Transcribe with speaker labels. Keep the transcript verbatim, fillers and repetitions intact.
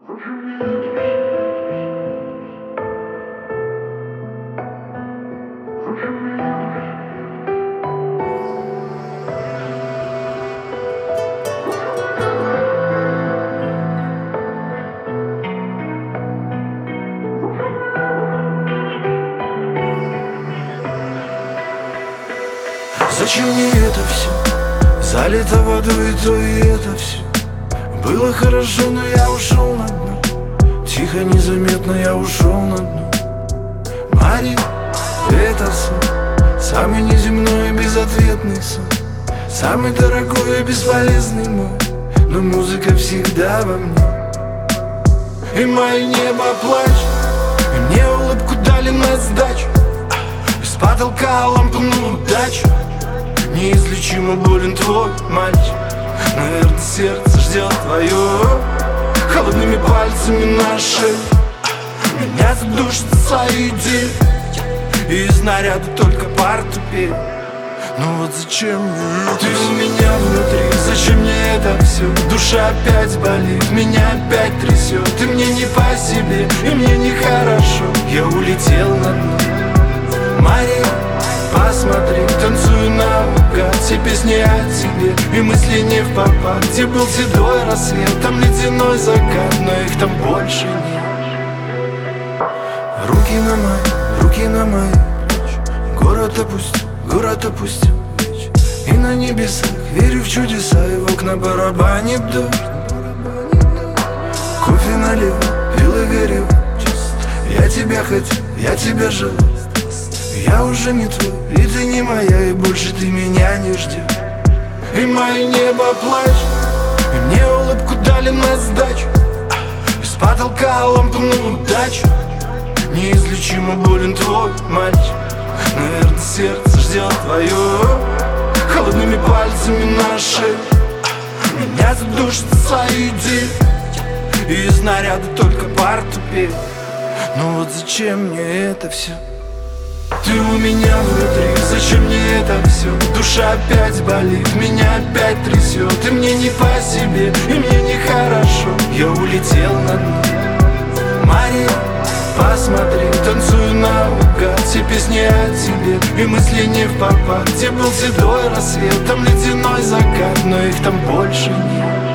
Speaker 1: Зачем мне это все? Залито водой, то и это все. Было хорошо, но я ушел на дно. Тихо, незаметно я ушел на дно. Мария, это сон, самый неземной и безответный сон, самый дорогой и бесполезный мой. Но музыка всегда во мне. И мое небо плачет, и мне улыбку дали на сдачу. Из потолка лампу на удачу. Неизлечимо болен твой мальчик. Наверное, сердце ждет твое. Холодными пальцами на шее меня задушат свои идеи. И из снаряда только пар тупее. Ну вот зачем мне? Ты у меня внутри, зачем мне это все? Душа опять болит, меня опять трясет. Ты мне не по себе, и мне нехорошо. Я улетел на дно. Мария, посмотри, танцую наугад. Все песни о тебе, и мысли не в попад. Где был седой рассвет, там ледяной закат, но их там больше нет. Руки на мои, руки на мои плечи. Город опустил, город опустил вечер. И на небесах верю в чудеса, и в окна барабанит дождь. Кофе налил, пил и горел. Я тебя хотел, я тебя желал. Я уже не твой, и ты не моя, и больше ты меня не ждешь. И мое небо плачет, и мне улыбку дали на сдачу. Из потолка лампу на удачу. Неизлечимо болен твой мальчик. Наверное, сердце ждет твое. Холодными пальцами на шее меня задушат свои идеи. И из снаряда только пар тупее. Ну вот зачем мне это все? Ты у меня внутри, зачем мне это все? Душа опять болит, меня опять трясет. И мне не по себе, и мне нехорошо. Я улетел на дно. Мария, посмотри, танцую наугад. Все песни о тебе, и мысли не в попад. Где был седой рассвет, там ледяной закат, но их там больше нет.